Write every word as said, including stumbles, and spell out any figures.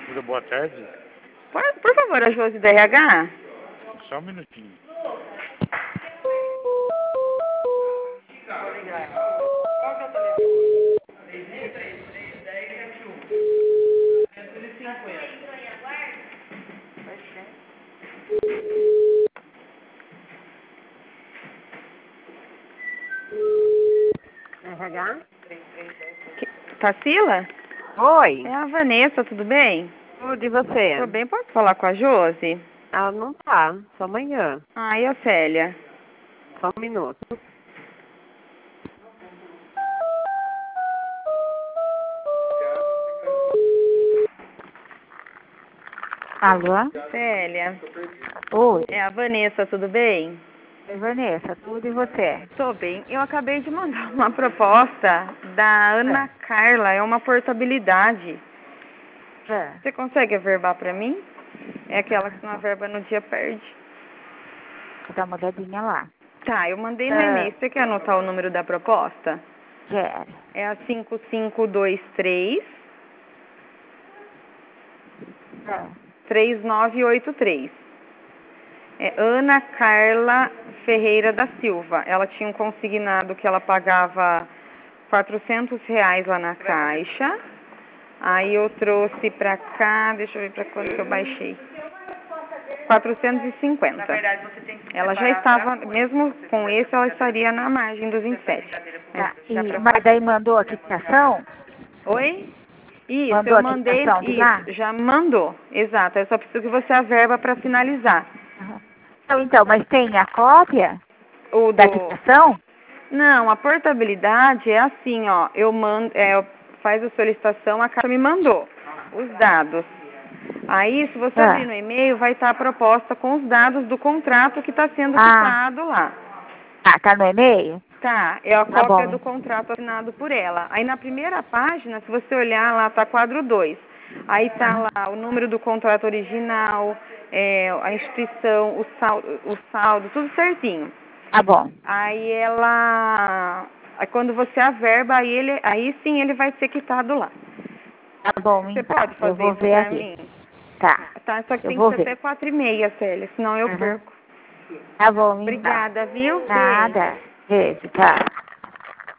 Tudo boa tarde? Por, por favor, a Josi da R H. Só um minutinho. R H? Tarsila? Oi, É a Vanessa, tudo bem? tudo e você? Tô bem, posso falar com a Josi? Ela não tá, só amanhã. Ah, e a Célia? Só um minuto. Alô? Célia? Oi, É a Vanessa, tudo bem? Oi, Vanessa, tudo e você? Tô bem. Eu acabei de mandar uma proposta da Ana Carla, é uma portabilidade. É. Você consegue averbar pra mim? É aquela que não averba no dia perde. Vou dar uma olhadinha lá. Tá, eu mandei no Ah. e-mail. Você quer anotar o número da proposta? Quero. É a cinco cinco dois três, É. três nove oito três. É Ana Carla Ferreira da Silva. Ela tinha um consignado que ela pagava quatrocentos reais lá na caixa. Aí eu trouxe pra cá, deixa eu ver pra quanto que eu baixei. quatrocentos e cinquenta. Ela já estava, mesmo com esse, ela estaria na margem dos vinte e sete. Tá. Mas, E, dá pra- mas daí mandou a quitação? Oi? Isso, Mandou eu a mandei, quitação de lá? isso, já mandou, exato. Eu só preciso que você averba para finalizar. Aham. Então, então, mas tem a cópia O da do... quitação? Não, a portabilidade é assim, ó, eu mando, é, faz a solicitação, a Caixa me mandou os dados. Aí, se você Ah. abrir no e-mail, vai estar a proposta com os dados do contrato que está sendo Ah. quitado lá. Ah, tá no e-mail? Tá, é a Tá cópia bom. do contrato assinado por ela. Aí na primeira página, se você olhar lá, tá quadro dois. Aí tá Aham. lá o número do contrato original, é, a instituição, o saldo, o saldo, tudo certinho. Tá bom. Aí ela, aí quando você averba, aí, ele, aí sim ele vai ser quitado lá. Tá bom, Você então. pode Eu fazer vou isso ver pra aqui. mim? Tá. Tá, só que Eu tem que vou ser ver. até quatro e meia, Célia, senão eu Aham. perco. Tá bom, então. Obrigada, viu? Beijo. Nada. Beijo, tchau.